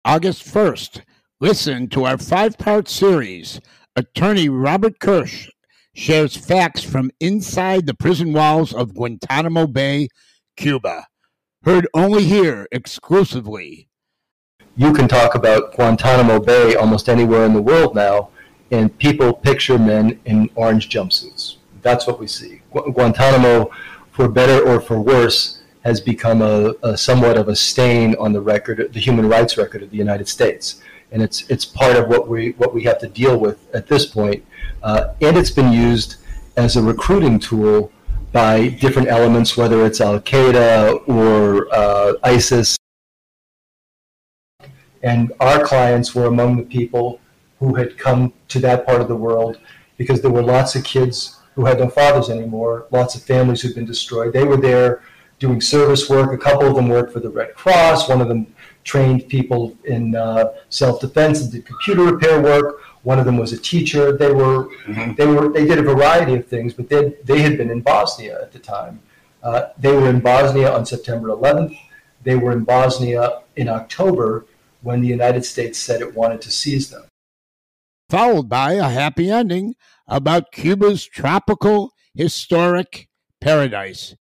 August 1st, listen to our five-part series. Attorney Robert Kirsch shares facts from inside the prison walls of Guantanamo Bay, Cuba. Heard only here exclusively. You can talk about Guantanamo Bay almost anywhere in the world now, and people picture men in orange jumpsuits. That's what we see. Guantanamo, for better or for worse, has become a somewhat of a stain on the record, the human rights record of the United States, and it's part of what we have to deal with at this point. And it's been used as a recruiting tool by different elements, whether it's Al Qaeda or ISIS. And our clients were among the people who had come to that part of the world because there were lots of kids who had no fathers anymore, lots of families who'd been destroyed. They were there doing service work. A couple of them worked for the Red Cross. One of them trained people in self-defense and did computer repair work. One of them was a teacher. They did a variety of things, but they had been in Bosnia at the time. They were in Bosnia on September 11th. They were in Bosnia in October when the United States said it wanted to seize them. Followed by a happy ending about Cuba's tropical, historic paradise.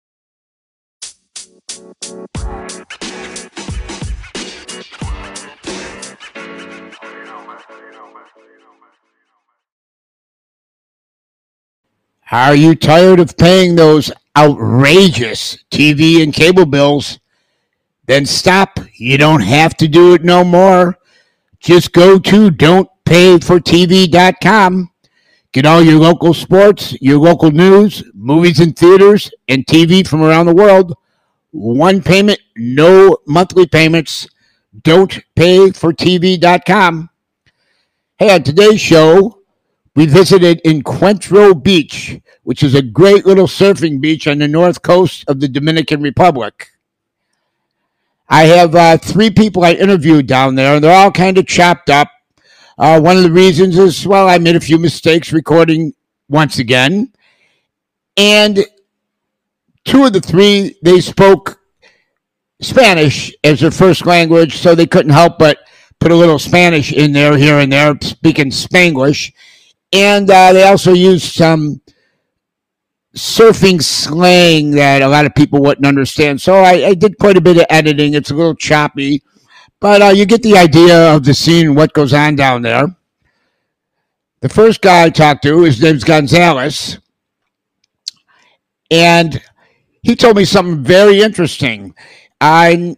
Are you tired of paying those outrageous TV and cable bills? Then stop. You don't have to do it no more. Just go to don'tpayfortv.com. Get all your local sports, your local news, movies and theaters, and TV from around the world. One payment, no monthly payments. Don'tpayfortv.com. Hey, on today's show, we visited Encuentro Beach, which is a great little surfing beach on the north coast of the Dominican Republic. I have three people I interviewed down there, and they're all kind of chopped up. One of the reasons is, well, I made a few mistakes recording once again. And two of the three, they spoke Spanish as their first language, so they couldn't help but put a little Spanish in there, here and there, speaking Spanglish. And they also used some surfing slang that a lot of people wouldn't understand. So I did quite a bit of editing. It's a little choppy, but you get the idea of the scene, what goes on down there. The first guy I talked to, his name's Gonzalez, and he told me something very interesting. In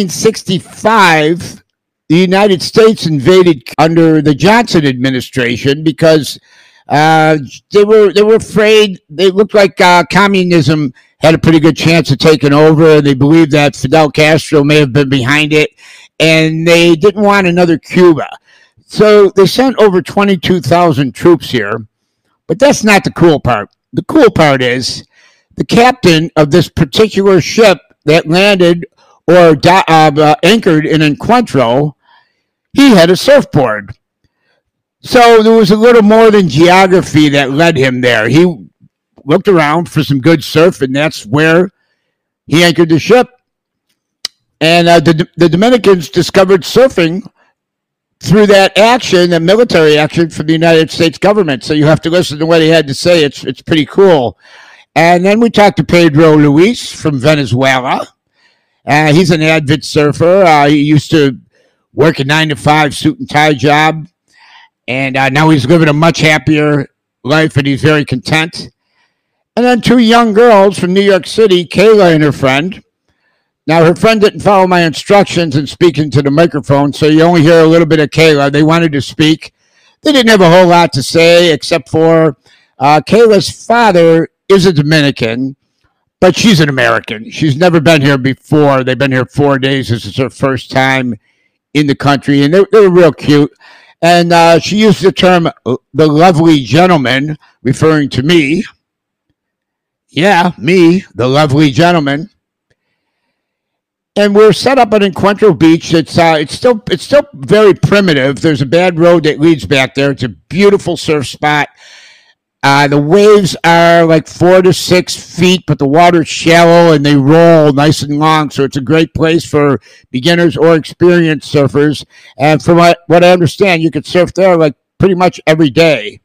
1965, the United States invaded under the Johnson administration because they were afraid. They looked like communism had a pretty good chance of taking over. They believed that Fidel Castro may have been behind it, and they didn't want another Cuba. So they sent over 22,000 troops here, but that's not the cool part. The cool part is the captain of this particular ship that landed or anchored in Encuentro, he had a surfboard. So there was a little more than geography that led him there. He looked around for some good surf, and that's where he anchored the ship. And the Dominicans discovered surfing through that action, that military action from the United States government. So you have to listen to what he had to say. It's pretty cool. And then we talked to Pedro Luis from Venezuela. He's an avid surfer. He used to work a 9-to-5 suit and tie job. And now he's living a much happier life, and he's very content. And then two young girls from New York City, Kayla and her friend. Now, her friend didn't follow my instructions in speaking to the microphone, so you only hear a little bit of Kayla. They wanted to speak. They didn't have a whole lot to say, except for Kayla's father is a Dominican, but she's an American. She's never been here before. They've been here 4 days. This is her first time in the country, and they were real cute. And she used the term, the lovely gentleman, referring to me. Yeah, me, the lovely gentleman. And we're set up at Encuentro Beach. It's still very primitive. There's a bad road that leads back there. It's a beautiful surf spot. The waves are like 4 to 6 feet, but the water's shallow and they roll nice and long. So it's a great place for beginners or experienced surfers. And from what I understand, you could surf there like pretty much every day.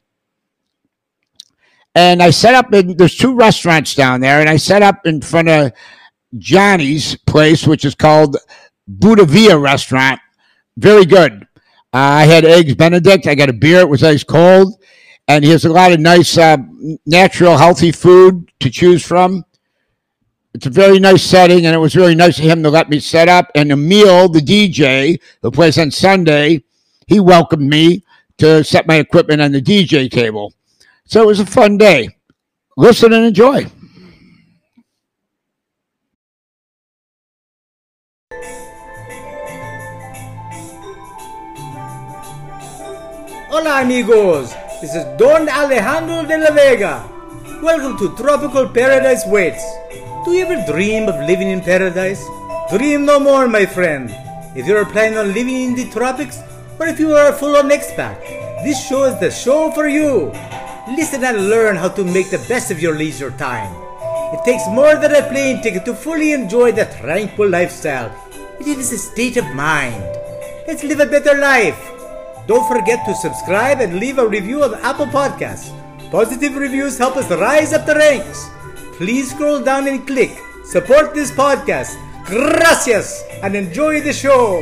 And I set up there's 2 restaurants down there, and I set up in front of Johnny's place, which is called Budavia Restaurant. Very good. I had eggs Benedict. I got a beer. It was ice cold. And he has a lot of nice, natural, healthy food to choose from. It's a very nice setting, and it was really nice of him to let me set up. And Emil, the DJ, who plays on Sunday, he welcomed me to set my equipment on the DJ table. So it was a fun day. Listen and enjoy. Hola amigos, this is Don Alejandro de la Vega. Welcome to Tropical Paradise Waits. Do you ever dream of living in paradise? Dream no more, my friend. If you are planning on living in the tropics, or if you are a full-on expat, this show is the show for you. Listen and learn how to make the best of your leisure time. It takes more than a plane ticket to fully enjoy the tranquil lifestyle. It is a state of mind. Let's live a better life. Don't forget to subscribe and leave a review on Apple Podcasts. Positive reviews help us rise up the ranks. Please scroll down and click support this podcast. Gracias and enjoy the show.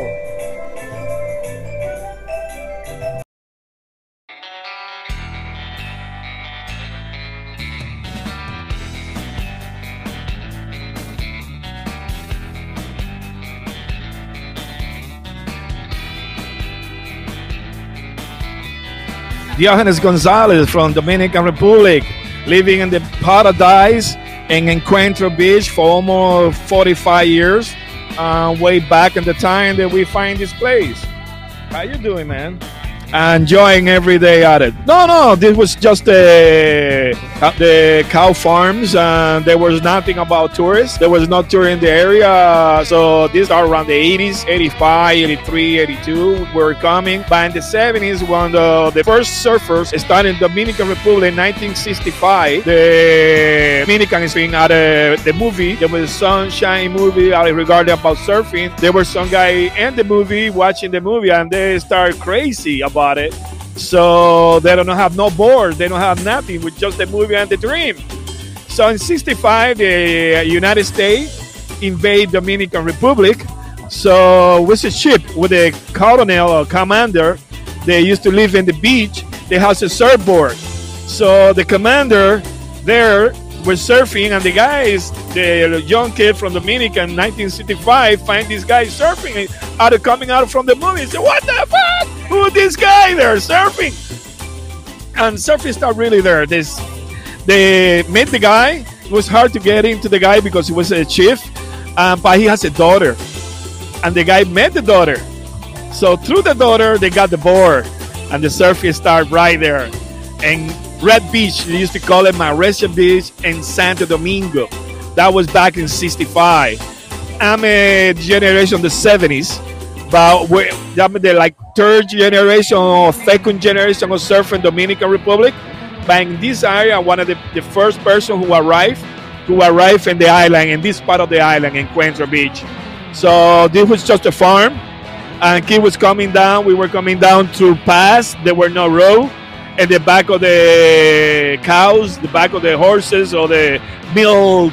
Diogenes Gonzalez from Dominican Republic, living in the paradise in Encuentro Beach for almost 45 years, way back in the time that we find this place. How you doing, man? Enjoying every day at it. No, this was just the cow farms. There was nothing about tourists. There was no tour in the area. So these are around the 80s, 85, 83, 82 were coming. But in the 70s, when the first surfers started in Dominican Republic in 1965, the Dominicans being at the movie, there was a Sunshine movie regarding about surfing. There was some guy in the movie watching the movie, and they started crazy about it. So they don't have no board, they don't have nothing with just the movie and the dream. So in 65, the United States invade Dominican Republic. So with a ship with a colonel or commander, they used to live in the beach. They have a surfboard. So the commander there was surfing, and the guys, the young kid from Dominican, 1965, find this guy surfing coming out from the movie. He said, "What the fuck? Who is this guy there surfing?" And surfing started really there. They met the guy. It was hard to get into the guy because he was a chief, but he has a daughter, and the guy met the daughter. So through the daughter, they got the board, and the surfing started right there. And Red Beach, they used to call it Mauricia Beach in Santo Domingo. That was back in 65. I'm a generation of the 70s, but I'm the like third generation or second generation of surfing Dominican Republic. But in this area, one of the first person who arrived in the island, in this part of the island, in Encuentro Beach. So this was just a farm, and he was coming down. We were coming down through pass. There were no road. And the back of the cows, the back of the horses, or the milk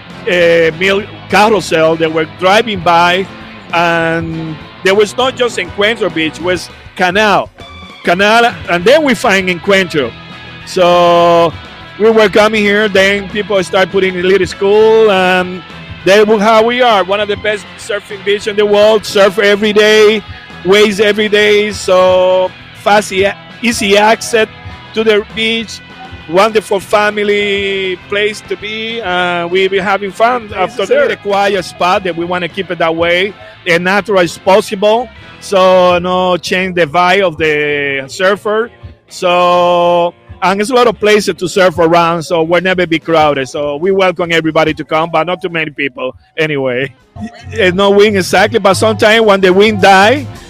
carousel, they were driving by, and there was not just Encuentro Beach, it was Canal, and then we find Encuentro. So we were coming here, then people start putting a little school, and that's how we are, one of the best surfing beaches in the world, surf every day, waves every day, so fast, easy access to the beach, wonderful family place to be. We'll be having fun after there. It's a quiet spot that we want to keep it that way, as natural as possible, so no change the vibe of the surfer. So, and there's a lot of places to surf around, so we'll never be crowded. So we welcome everybody to come, but not too many people anyway. No wind exactly, but sometimes when the wind dies,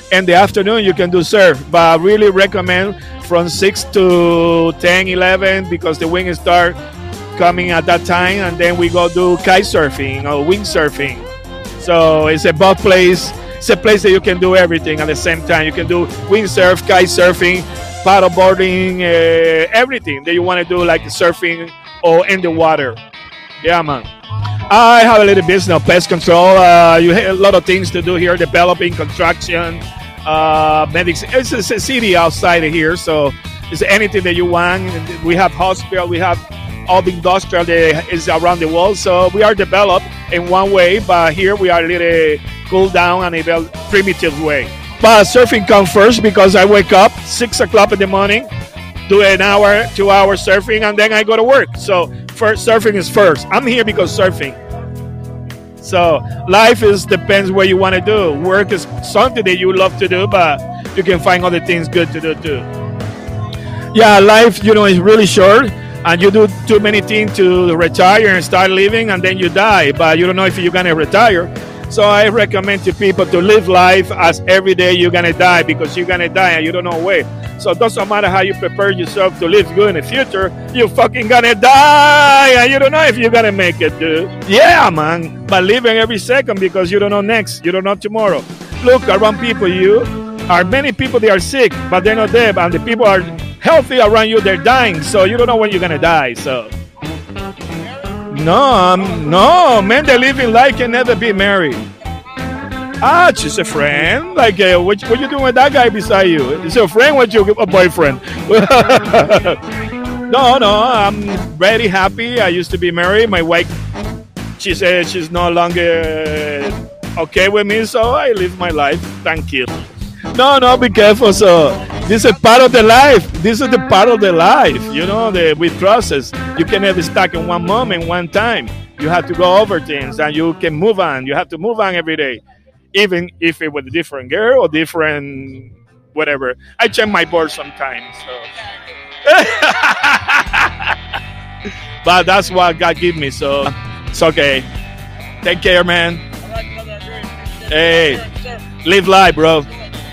In the afternoon, you can do surf, but I really recommend from 6 to 10, 11 because the wind start coming at that time, and then we go do kite surfing or windsurfing. So it's a both place. It's a place that you can do everything at the same time. You can do windsurf, kite surfing, paddleboarding, everything that you want to do, like surfing or in the water. Yeah, man. I have a little business of pest control. You have a lot of things to do here, developing, construction, medics. It's a city outside of here, so it's anything that you want. We have hospital, we have all the industrial that is around the world. So we are developed in one way, but here we are a little cool down and a primitive way. But surfing comes first because I wake up 6 o'clock in the morning, do an hour, 2 hour surfing, and then I go to work. So first, surfing is first. I'm here because surfing. So life is depends what you want to do. Work is something that you love to do, but you can find other things good to do too. Yeah, life, is really short, and you do too many things to retire and start living, and then you die. But you don't know if you're gonna retire. So I recommend to people to live life as every day you're gonna die, because you're gonna die and you don't know when. So it doesn't matter how you prepare yourself to live good in the future, you fucking gonna die and you don't know if you're gonna make it, dude. Yeah, man. But living every second because you don't know next, you don't know tomorrow. Look around people, you are many people they are sick, but they're not dead, and the people are healthy around you, they're dying. So you don't know when you're gonna die. So no, man, they living life can never be married. Ah, she's a friend. Like, what you doing with that guy beside you? Is your friend? What you a boyfriend? No, I'm very happy. I used to be married. My wife, she said she's no longer okay with me, so I live my life. Thank you. No, be careful. So this is part of the life. This is the part of the life. With process. You can never stuck in one moment, one time. You have to go over things, and you can move on. You have to move on every day, even if it was a different girl or different whatever. I check my board sometimes. So. But that's what God gave me. So it's okay. Take care, man. Hey, live life, bro.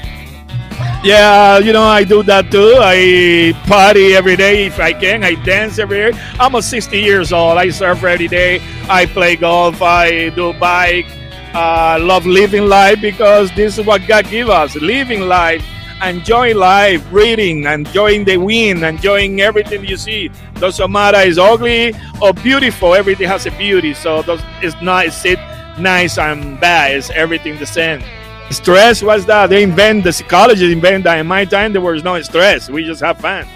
Yeah, I do that too. I party every day if I can. I dance every day. I'm 60 years old. I surf every day. I play golf. I do bike. I love living life because this is what God gave us. Living life, enjoying life, reading, enjoying the wind, enjoying everything you see. Doesn't matter it's ugly or beautiful. Everything has a beauty. So it's not nice and bad. It's everything the same. Stress, what's that? The psychologists invent that. In my time, there was no stress. We just have fun.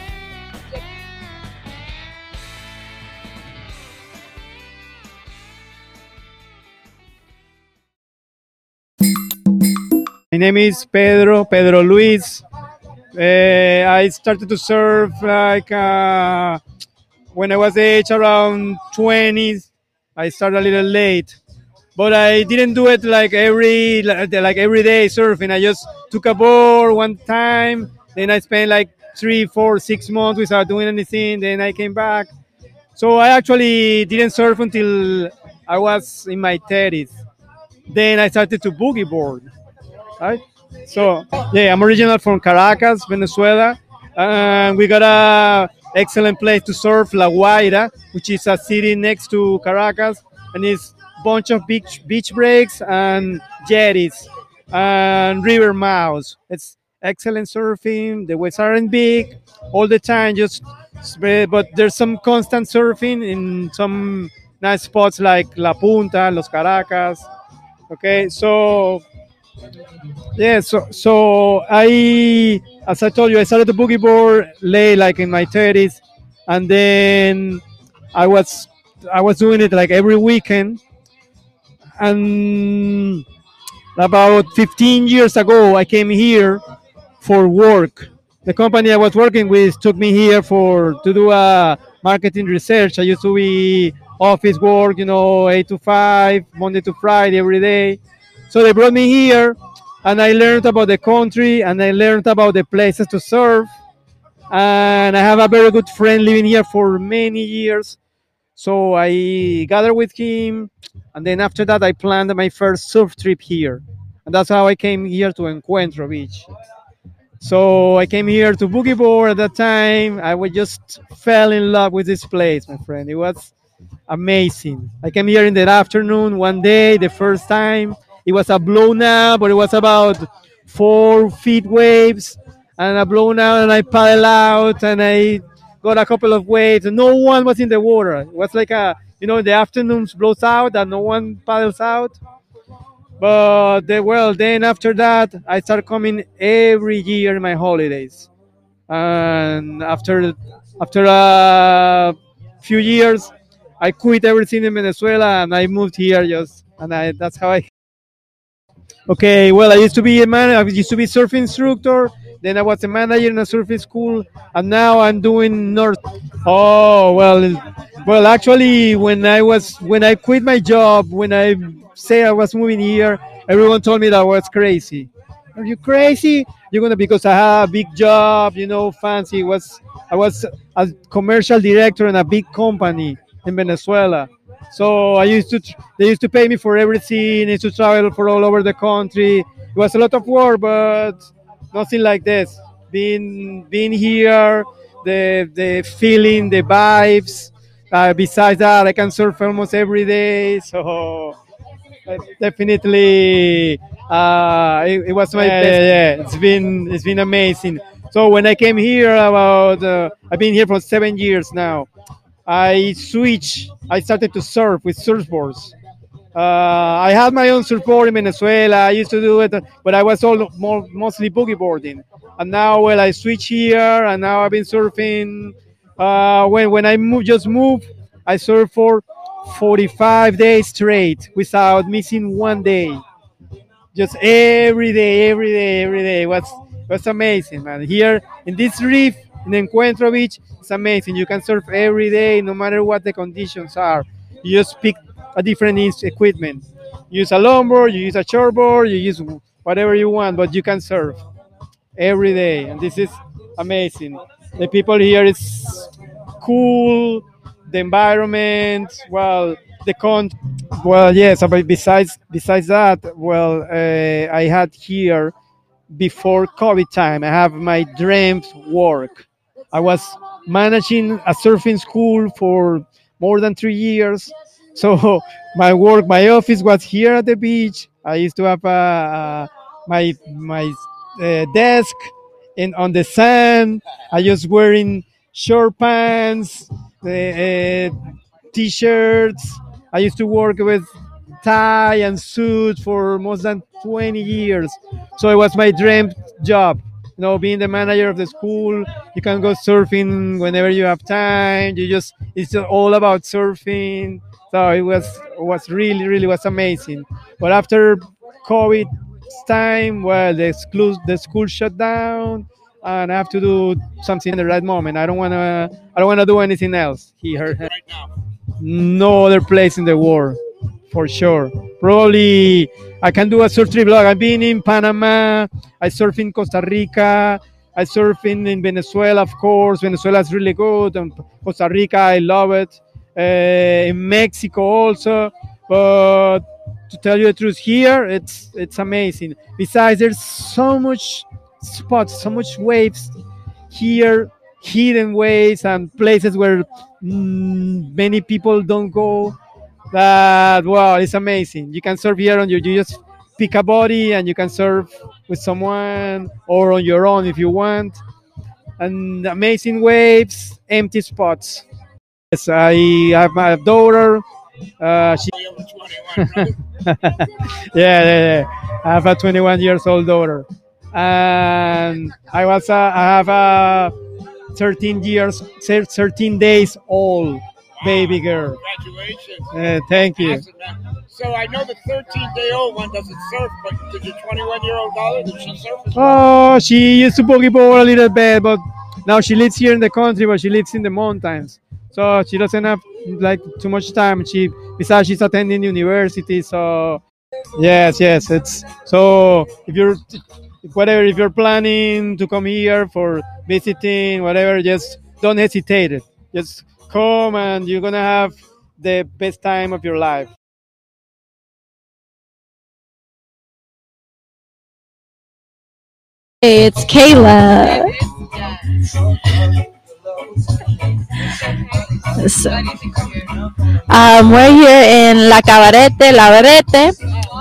My name is Pedro Luis. I started to surf when I was age around 20. I started a little late, but I didn't do it like every day surfing. I just took a board one time, then I spent like 3, 4, 6 months without doing anything. Then I came back. So I actually didn't surf until I was in my 30s. Then I started to boogie board. Right? So yeah, I'm original from Caracas, Venezuela, and we got a excellent place to surf, La Guaira, which is a city next to Caracas, and it's a bunch of beach breaks and jetties and river mouths. It's excellent surfing. The waves aren't big all the time, but there's some constant surfing in some nice spots like La Punta, Los Caracas. Okay, so. Yeah, so as I told you, I started the boogie board late, like in my 30s, and then I was doing it like every weekend. And about 15 years ago, I came here for work. The company I was working with took me here to do a marketing research. I used to be office work, 8 to 5, Monday to Friday, every day. So they brought me here, and I learned about the country, and I learned about the places to surf. And I have a very good friend living here for many years. So I gathered with him, and then after that, I planned my first surf trip here. and that's how I came here to Encuentro Beach. So I came here to boogie board at that time. I was just fell in love with this place, my friend. It was amazing. I came here in the afternoon one day, the first time. It was a blown out, but it was about 4 feet waves and a blown out, and I paddled out and I got a couple of waves. And no one was in the water. It was like the afternoons blows out and no one paddles out. But well, then after that, I started coming every year in my holidays. And after a few years, I quit everything in Venezuela and I moved here just and that's how I. Okay, well, I used to be a man. I used to be surfing instructor. Then I was a manager in a surfing school, and now I'm doing North. Oh well, actually, when I quit my job, when I say I was moving here, everyone told me that I was crazy. Are you crazy? You're gonna because I had a big job, fancy. I was a commercial director in a big company in Venezuela. So they used to pay me for everything. I used to travel for all over the country. It was a lot of work, but nothing like this. Being here, the feeling, the vibes. Besides that, I can surf almost every day. So definitely, it was my best. Yeah, it's been amazing. So when I came here, I've been here for 7 years now. I started to surf with surfboards. I had my own surfboard in Venezuela. I used to do it, but I was mostly boogie boarding. And now, well, I switched here, and now I've been surfing. When I just moved, I surfed for 45 days straight without missing one day. Just every day, every day, every day. It was amazing, man. Here in this reef in Encuentro Beach, it's amazing. You can surf every day, no matter what the conditions are. You just pick a different equipment. You use a longboard, you use a shortboard, you use whatever you want, but you can surf every day, and this is amazing. The people here is cool. The environment, well, the country. Well, yes. But besides that, well, I had here before COVID time. I have my dream work. I was managing a surfing school for more than 3 years. So my office was here at the beach. I used to have my desk in on the sand. I just wearing short pants, t-shirts. I used to work with tie and suit for more than 20 years. So it was my dream job. Being the manager of the school, you can go surfing whenever you have time. It's just all about surfing. So it was really really was amazing. But after COVID time, well, the school shut down, and I have to do something in the right moment. I don't wanna do anything else here. No other place in the world, for sure. Probably I can do a surf trip vlog. I've been in Panama. I surf in Costa Rica. I surf in Venezuela, of course. Venezuela is really good. And Costa Rica, I love it. In Mexico also. But to tell you the truth, here it's amazing. Besides, there's so much spots, so much waves here, hidden ways and places where many people don't go. That wow, it's amazing. You can surf here you just pick a body and you can surf with someone or on your own if you want. And amazing waves, empty spots. Yes, I have my daughter. She yeah, yeah, yeah. I have a 21 years old daughter, and I have a 13 years, 13 days old baby girl. Congratulations. Thank you. Awesome, man. So I know the 13-day-old one doesn't surf, but did your 21-year-old daughter, did she surf as well? Oh, she used to boogie board a little bit, but now she lives here in the country, but she lives in the mountains. So she doesn't have like too much time. Besides she's attending university, so yes, yes. It's so if you're planning to come here for visiting, whatever, just don't hesitate. Just come and you're gonna have the best time of your life. Hey, it's Kayla. So, we're here in La Cabarete, La Verete.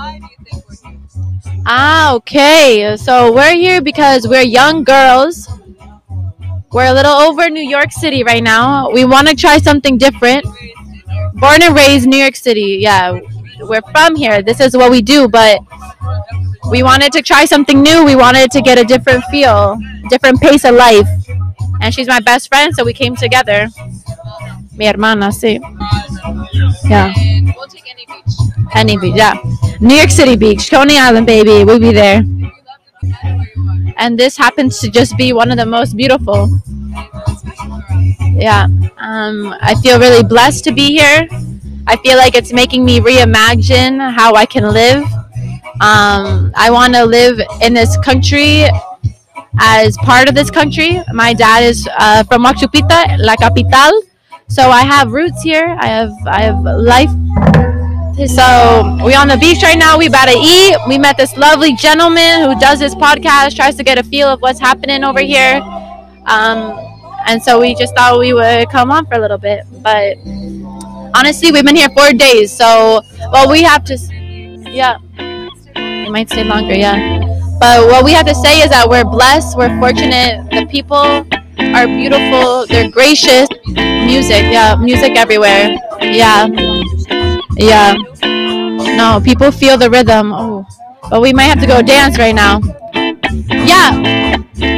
Okay. So we're here because we're young girls. We're a little over New York City right now. We want to try something different. Born and raised New York City. Yeah, we're from here. This is what we do, but we wanted to try something new. We wanted to get a different feel, different pace of life. And she's my best friend, so we came together. Mi hermana, sí. Yeah. Any beach, yeah. New York City beach, Coney Island, baby. We'll be there. And this happens to just be one of the most beautiful. Yeah. I feel really blessed to be here. I feel like it's making me reimagine how I can live. I want to live in this country as part of this country. My dad is from Machu Picchu, La Capital. So I have roots here. I have life. So we're on the beach right now. We about to eat. We met this lovely gentleman who does this podcast, tries to get a feel of what's happening over here. And so we just thought we would come on for a little bit. But honestly, we've been here 4 days. So, well, we have to, yeah. We might stay longer, yeah. But what we have to say is that we're blessed. We're fortunate. The people are beautiful. They're gracious. Music, yeah. Music everywhere. Yeah. Yeah. No, people feel the rhythm. Oh, but we might have to go dance right now. Yeah.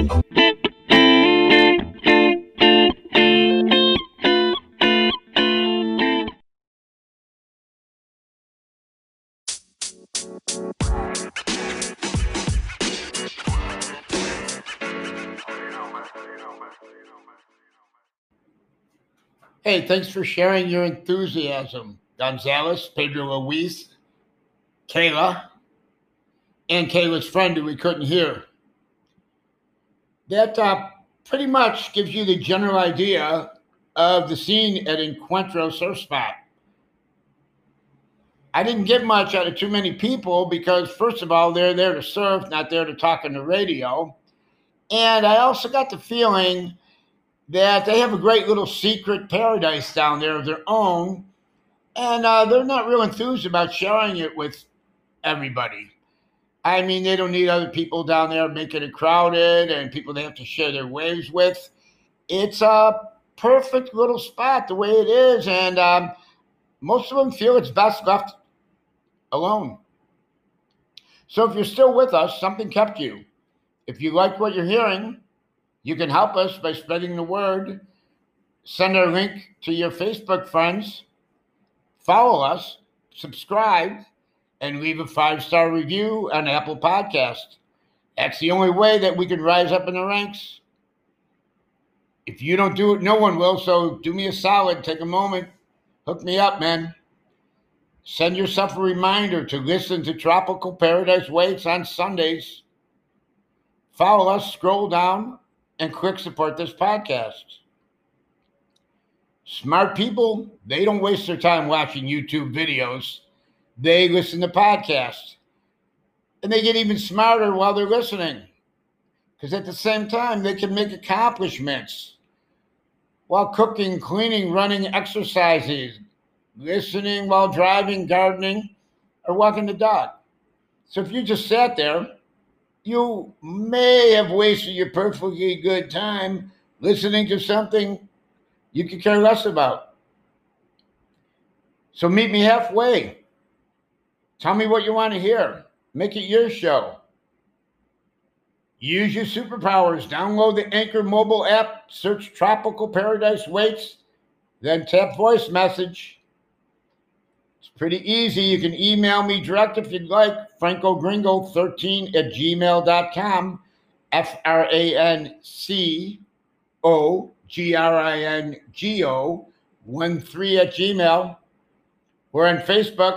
Hey, thanks for sharing your enthusiasm, Gonzalez, Pedro Luis, Kayla, and Kayla's friend who we couldn't hear. That pretty much gives you the general idea of the scene at Encuentro Surf Spot. I didn't get much out of too many people because, first of all, they're there to surf, not there to talk on the radio. And I also got the feeling that they have a great little secret paradise down there of their own, and they're not real enthused about sharing it with everybody. I mean, they don't need other people down there making it crowded and people they have to share their waves with. It's a perfect little spot the way it is, and most of them feel it's best left alone. So if you're still with us, something kept you. If you like what you're hearing, you can help us by spreading the word. Send our link to your Facebook friends. Follow us, subscribe, and leave a 5-star review on Apple Podcast. That's the only way that we can rise up in the ranks. If you don't do it, no one will. So do me a solid. Take a moment. Hook me up, man. Send yourself a reminder to listen to Tropical Paradise Waits on Sundays. Follow us, scroll down, and click support this podcast. Smart people, they don't waste their time watching YouTube videos. They listen to podcasts. And they get even smarter while they're listening. Because at the same time, they can make accomplishments while cooking, cleaning, running, exercises, listening while driving, gardening, or walking the dog. So if you just sat there, you may have wasted your perfectly good time listening to something you could care less about. So meet me halfway. Tell me what you want to hear. Make it your show. Use your superpowers. Download the Anchor mobile app. Search Tropical Paradise Waits. Then tap voice message. It's pretty easy. You can email me direct if you'd like. francogringo13@gmail.com. Francogringo13@gmail. We're on Facebook.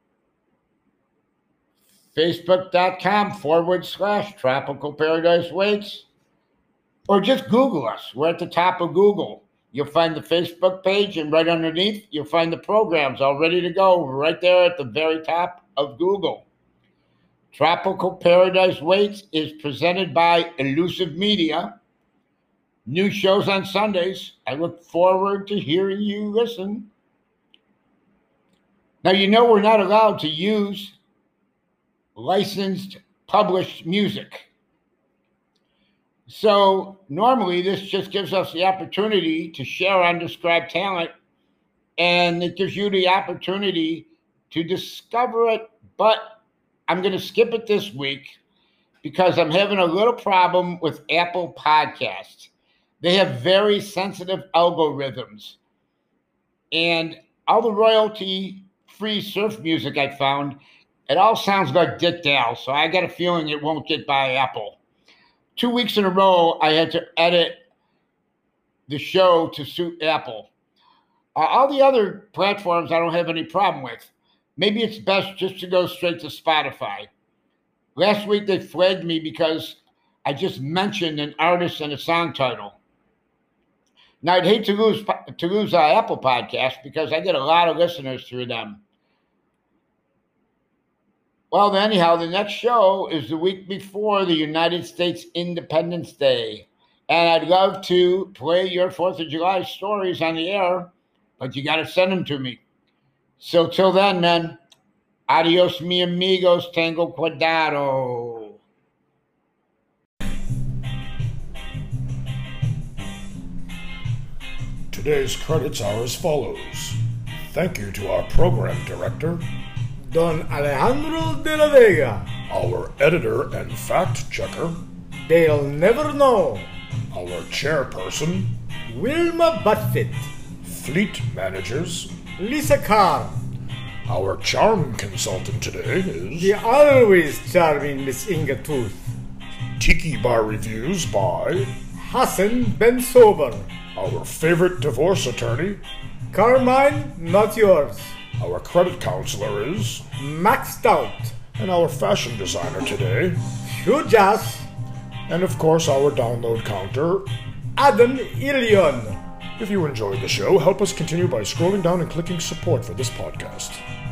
Facebook.com/Tropical Paradise Waits. Or just Google us. We're at the top of Google. You'll find the Facebook page, and right underneath, you'll find the programs all ready to go right there at the very top of Google. Tropical Paradise Waits is presented by Elusive Media. New shows on Sundays. I look forward to hearing you listen. Now, you know we're not allowed to use licensed, published music. So normally this just gives us the opportunity to share undescribed talent, and it gives you the opportunity to discover it. But I'm going to skip it this week because I'm having a little problem with Apple Podcasts. They have very sensitive algorithms, and all the royalty-free surf music I found, it all sounds like Dick Dale, so I got a feeling it won't get by Apple. 2 weeks in a row, I had to edit the show to suit Apple. All the other platforms I don't have any problem with. Maybe it's best just to go straight to Spotify. Last week, they flagged me because I just mentioned an artist and a song title. Now, I'd hate to lose Apple Podcasts because I get a lot of listeners through them. Well, anyhow, the next show is the week before the United States Independence Day. And I'd love to play your 4th of July stories on the air, but you got to send them to me. So till then, man, adios, mi amigos, tango cuidado. Today's credits are as follows. Thank you to our program director, Don Alejandro de la Vega. our editor and fact checker, They'll never know. our chairperson, Wilma Buttfit. fleet managers. Lisa Carr. Our charm consultant today is The always charming Miss Inga Tooth. Tiki Bar Reviews by Hassan Ben Sober. our favorite divorce attorney. Carmine, not yours. Our credit counselor is, Max Stout. and our fashion designer today, Hugh Jass. and of course our download counter. Adam Ilion. If you enjoyed the show, help us continue by scrolling down and clicking support for this podcast.